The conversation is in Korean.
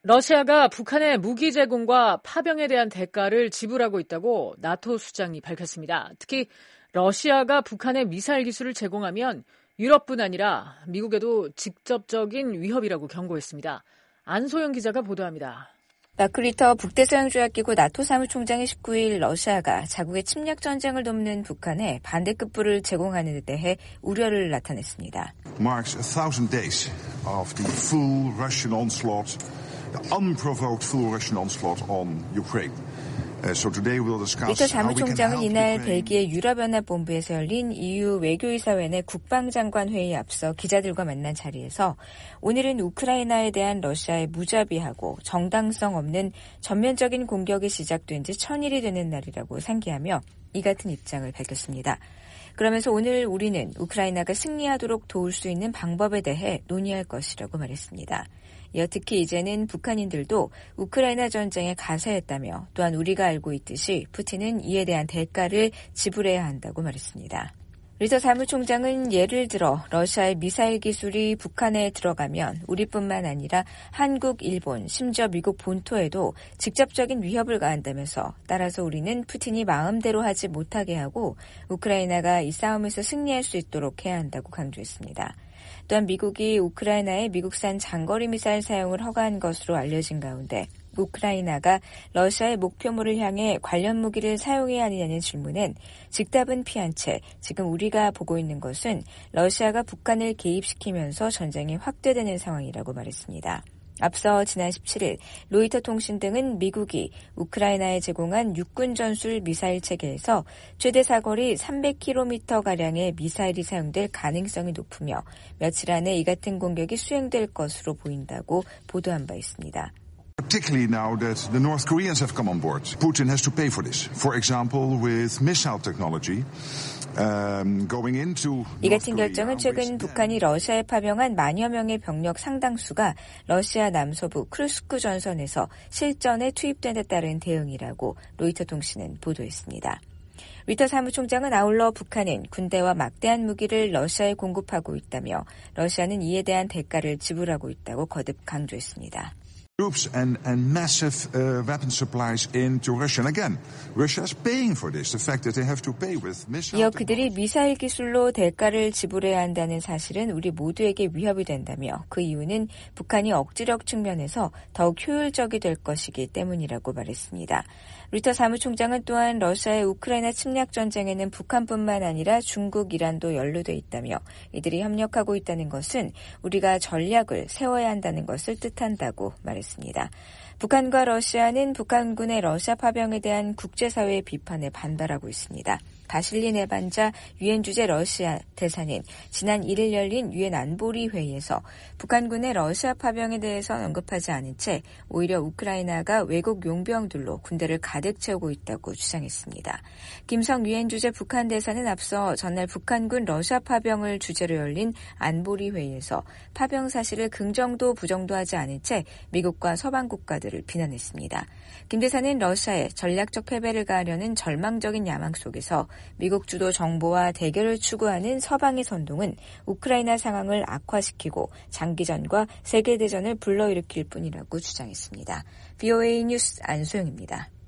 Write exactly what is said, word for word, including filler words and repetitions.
러시아가 북한의 무기 제공과 파병에 대한 대가를 지불하고 있다고 나토 수장이 밝혔습니다. 특히 러시아가 북한의 미사일 기술을 제공하면 유럽뿐 아니라 미국에도 직접적인 위협이라고 경고했습니다. 안소영 기자가 보도합니다. 마크 리터 북대서양조약기구 나토 사무총장이 십구일 러시아가 자국의 침략 전쟁을 돕는 북한에 반대급부를 제공하는 데 대해 우려를 나타냈습니다. Marks a thousand days of the full Russian onslaught, the unprovoked full Russian onslaught on Ukraine. 리터 사무총장은 이날 벨기에 유럽연합본부에서 열린 이유 외교이사회 내 국방장관 회의에 앞서 기자들과 만난 자리에서 오늘은 우크라이나에 대한 러시아의 무자비하고 정당성 없는 전면적인 공격이 시작된 지 천일이 되는 날이라고 상기하며 이 같은 입장을 밝혔습니다. 그러면서 오늘 우리는 우크라이나가 승리하도록 도울 수 있는 방법에 대해 논의할 것이라고 말했습니다. 이어 특히 이제는 북한인들도 우크라이나 전쟁에 가세했다며 또한 우리가 알고 있듯이 푸틴은 이에 대한 대가를 지불해야 한다고 말했습니다. 리터 사무총장은 예를 들어 러시아의 미사일 기술이 북한에 들어가면 우리뿐만 아니라 한국, 일본, 심지어 미국 본토에도 직접적인 위협을 가한다면서 따라서 우리는 푸틴이 마음대로 하지 못하게 하고 우크라이나가 이 싸움에서 승리할 수 있도록 해야 한다고 강조했습니다. 또한 미국이 우크라이나에 미국산 장거리 미사일 사용을 허가한 것으로 알려진 가운데 우크라이나가 러시아의 목표물을 향해 관련 무기를 사용해야 하느냐는 질문엔 즉답은 피한 채 지금 우리가 보고 있는 것은 러시아가 북한을 개입시키면서 전쟁이 확대되는 상황이라고 말했습니다. 앞서 지난 십칠일 로이터 통신 등은 미국이 우크라이나에 제공한 육군 전술 미사일 체계에서 최대 사거리 삼백 킬로미터가량의 미사일이 사용될 가능성이 높으며 며칠 안에 이 같은 공격이 수행될 것으로 보인다고 보도한 바 있습니다. Particularly now that the North Koreans have come on board. Putin has to pay for this. For example, with missile technology. Um, going into 이 같은 결정은 최근 북한이 러시아에 파병한 만여 명의 병력 상당수가 러시아 남서부 크루스크 전선에서 실전에 투입된 데 따른 대응이라고 로이터 통신은 보도했습니다. 리터 사무총장은 아울러 북한은 군대와 막대한 무기를 러시아에 공급하고 있다며 러시아는 이에 대한 대가를 지불하고 있다고 거듭 강조했습니다. Troops and, and massive uh, weapon supplies into Russia. And again, Russia is paying for this. The fact that they have to pay with missile. 이어 그들이 미사일 기술로 대가를 지불해야 한다는 사실은 우리 모두에게 위협이 된다며 그 이유는 북한이 억지력 측면에서 더욱 효율적이 될 것이기 때문이라고 말했습니다. 리터 사무총장은 또한 러시아의 우크라이나 침략 전쟁에는 북한뿐만 아니라 중국, 이란도 연루돼 있다며 이들이 협력하고 있다는 것은 우리가 전략을 세워야 한다는 것을 뜻한다고 말했습니다. 북한과 러시아는 북한군의 러시아 파병에 대한 국제사회의 비판에 반발하고 있습니다. 바실리 네반자 유엔 주재 러시아 대사는 지난 일 일 열린 유엔 안보리 회의에서 북한군의 러시아 파병에 대해서는 언급하지 않은 채 오히려 우크라이나가 외국 용병들로 군대를 가득 채우고 있다고 주장했습니다. 김성 유엔 주재 북한 대사는 앞서 전날 북한군 러시아 파병을 주제로 열린 안보리 회의에서 파병 사실을 긍정도 부정도 하지 않은 채 미국과 서방 국가들을 비난했습니다. 김 대사는 러시아의 전략적 패배를 가하려는 절망적인 야망 속에서 미국 주도 정보와 대결을 추구하는 서방의 선동은 우크라이나 상황을 악화시키고 장기전과 세계대전을 불러일으킬 뿐이라고 주장했습니다. 브이오에이 뉴스 안소영입니다.